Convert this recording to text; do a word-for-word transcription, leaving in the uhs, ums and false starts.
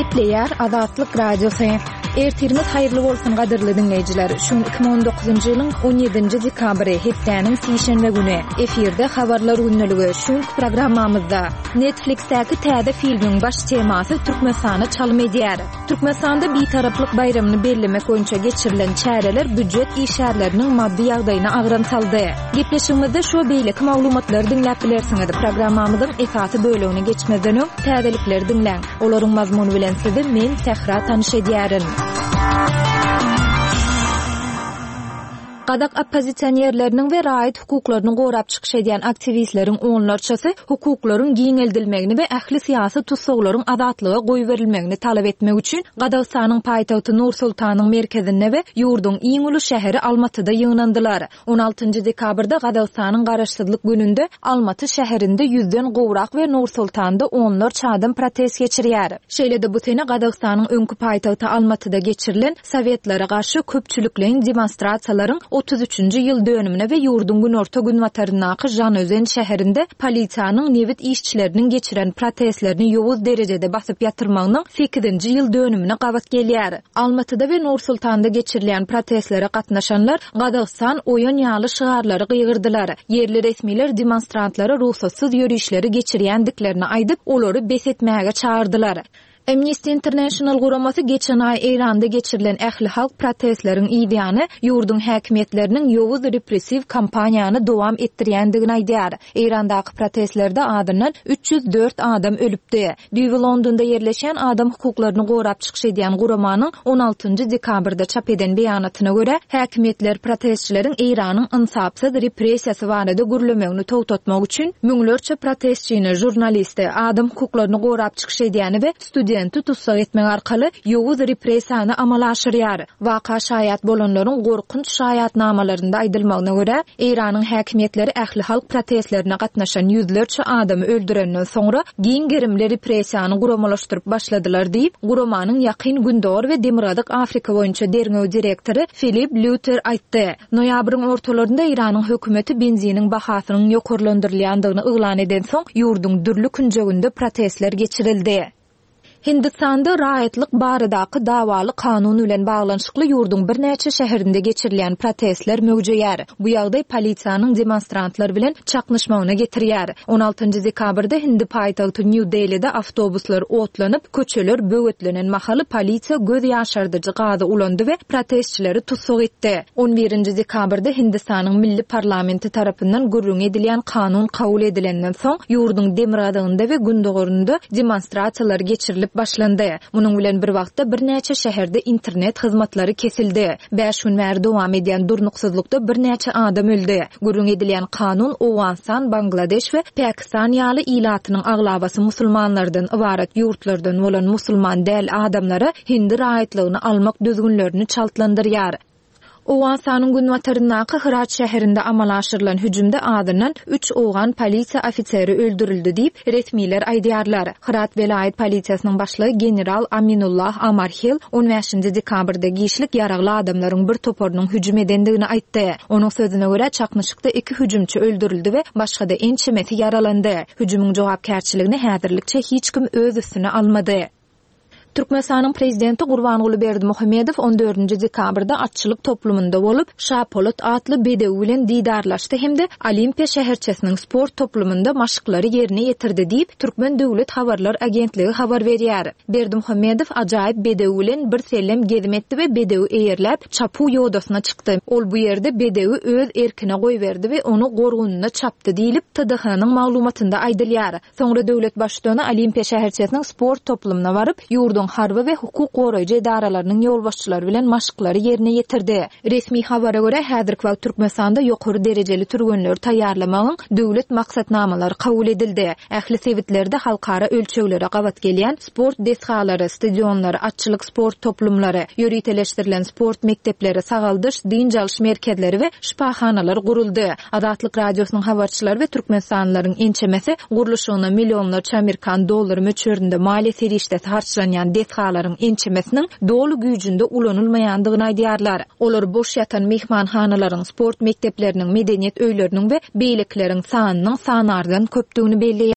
Gepleyer Azatlyk Radiosu. Ertirimiz hayırlı bolsun gadyrly dinleyijiler. Şu iki bin on dokuzuncu ýylyň on ýedinji dekabry hepdäniň sişenme güni efirde habarlar günneligi. Şu programmamyzda Netflixdäki täze filmiň baş temasy Türkmenistana çalym edýär. Türkmenistanda bir taraplyk bayramyny bellemek boýunça geçirilen çäreler büdjet işärleriniň maddi ýagdaýyna agran saldy. Gepleşigimizde şu beýleki maglumatlary dinläp bilersiňiz. Programmamyzyň esasy bölümine geçmeden öň täzelikleri dinläň. Olaryň mazmuny bilen sizi men Sehra tanyş edýärin. Gadak oppozisionerleriniň we raýat hukuklaryny gorap çykyş edýän aktivistleriň onlarçasy hukuklaryň giňeldilmegini we ähli syýasy tutsaglaryň azatlygy goýup berilmegini talap etmek üçin Gadagstanyň paýtagty Nur-Sultanyň merkezinde we ýurduň iň uly şäheri Almatyda ýygnandylar. on altynjy dekabrda Gadagstanyň garaşsyzlyk gününde Almaty şäherinde ýüzden gowrak we Nur-Sultanda onlarça adam protest geçirýär. Şeýle-de bu sene Gadagstanyň öňkü paýtagty Almatyda geçirilen Sowetlara garşy köpçülikliň demonstrasiýalaryň otuz üçünji ýyl dönümine we ýurdun günorta gün watarynaky Janözen şäherinde polisiýanyň newit işçileriniň geçiren protestlerini ýowuz derejede basyp ýatyrmagynyň sekizinji ýyl dönümine gabat gelýär. Almatyda we Nur-Sultanda geçirilen protestlere gatnaşanlar Gadagstan oýan ýaly şygarlary gyýgyrdylar. Yerli resmiler demonstrantlary ruhsatsız ýörüşleri geçirýändiklerini aýdyp, olary besetmäge çağırdylar. Amnesty International guramasy geçen ay Eýranda geçirilen ähli halk protestleriň ideýany ýurdun häkimetleriniň ýowuz repressiv kampaniýany dowam etdirýändigini aýdýar. Eýrandaky protestlerde adynyň üç ýüz dört adam ölüpdi. Düýbi Londonda yerleşen adam hukuklaryny gorap çykyş edýän guramanyň on altynjy dekabrda çap eden beýanatyna görä, häkimetler protestçileriň Eýranyň insapsyz repressiýasy barada gürlemegini towtatmak üçin müňlerçe protestçini, jurnalisti, adam hukuklaryny gorap çykyş edýäni we studenti tutsak etmek arkaly ýowuz repressiýany amala aşyrýar. Waka şaýat bolanlaryň gorkunç şaýatnamalarynda aýdylmagyna görä, Eýranyň häkimetleri ähli halk protestlerine gatnaşan ýüzlerçe adamy öldürenden soňra giň gerimli repressiýany guramalaşdyryp başladylar diýip, guramanyň ýakyn gündor we Demirgadyk Afrika boýunça derňew direktori Philip Luther aýtdy. Noýabryň ortalarynda Eýranyň hökümeti benziniň bahasynyň ýokurlandyrylýandygyny yglan eden soň ýurdun dürli künjeginde protestler geçirildi. Hindistanda raýatlyk baradaky dawaly kanun bilen baglanşykly ýurdun bir näçe şäherinde geçirilen protestler mögüjeýär. Bu ýagdaý polisiýanyň demonstrantlar bilen çaknyşmagyna getirýär. on altynjy dekabrda Hindi paýtagty New Delhi'de awtobuslar otlanyp, köçeler bögetlenen mahaly polisiýa göz ýaşardyjy gady ulandy we protestçileri tutsak etdi. on birinji dekabrda Hindistanyň milli parlamenti tarapyndan gürrüň edilýän kanun kabul edilenden soň ýurdun Demirgadygynda we Gündogorunda demonstrasiýalar geçirilip başlandy. Munyň bilen bir wagtda bir näçe şäherde internet hyzmatlary kesildi. beş gün bäri dowam edýän durnuksyzlykda bir näçe adam öldi. Gürrüň edilýän kanun Owganistan, Bangladeş we Pakistan ýaly ilatynyň aglabasy musulmanlardan ibaret ýurtlardan bolan musulman däl adamlara Hindi raýatlygyny almak düzgünlerini çaltlandyrýar. Owganistan gün watarynaky Hırat şäherinde amala aşyrylan hüjümde adynyň üç owgan polisiýa ofiseri öldürildi diýip resmiler aýdýarlar. Hırat velayet polisiýasynyň başlygy general Aminullah Amarhil on beşinji dekabrda giýişlik ýaragly adamlaryň bir toparynyň hüjüm edendigini aýtdy. Onuň sözüne görä çaknyşykda iki hüjümçi öldürildi we başga-da ençemeti ýaralandy. Hüjümüň jogapkärçiligini häzirlikçe hiç kim öz üstüne almady. Türkmenistanyň prezidenti Gurbanguly Berdimuhammedow on dördünji dekabrda atçylyk toplumunda bolup Şapolot atly bedew bilen didarlaşdy hemde Olimpiya şäherçesiniň sport toplumunda maşyklary ýerine ýetirdi diýip Türkmen Döwlet Habarlar Agentligi habar berýär. Berdimuhammedow ajaýyp bedew bilen bir sellem gezip etdi we bedew eýerläp çapu ýodasyna çykdy. Ol bu ýerde bedewi öz erkine goýberdi we onu gorgunyna çapdy diýilip T D H-nyň maglumatynda aýdylýar. Soňra döwlet başçylygyny Olimpiya şäherçesiniň sport toplumuna baryp ýurdun harby we hukuk goraýjy edaralarynyň ýolbaşçylary bilen maşyklary ýerine ýetirdi. Resmi habara görä häzirki wagt Türkmenistanda ýokary derejeli türgenler taýýarlamagyň döwlet maksatnamalary kabul edildi. Ähli sewitlerde halkara ölçeglere gabat gelýän sport desgalary, stadionlary, atçylyk sport toplumlary, ýöriteleşdirilen sport mektepleri, sagaldyş, din jalyş merkezleri we şipaxanalar guruldy. Azatlyk radiosynyň habarçylary we türkmenistanlylaryň ençemesi guruluşyna millionlarça Amerikan dollary möçberinde maliýe serişde harçlanýan detgalaryň ençemesiniň dolu güýjünde ulanylmaýandygyny aýdýarlar. Olar boş ýatan mehmanhanalaryň, sport mektepleriniň, medeniýet öýleriniň we beýlekleriň sanynyň sanardan köpdigini belli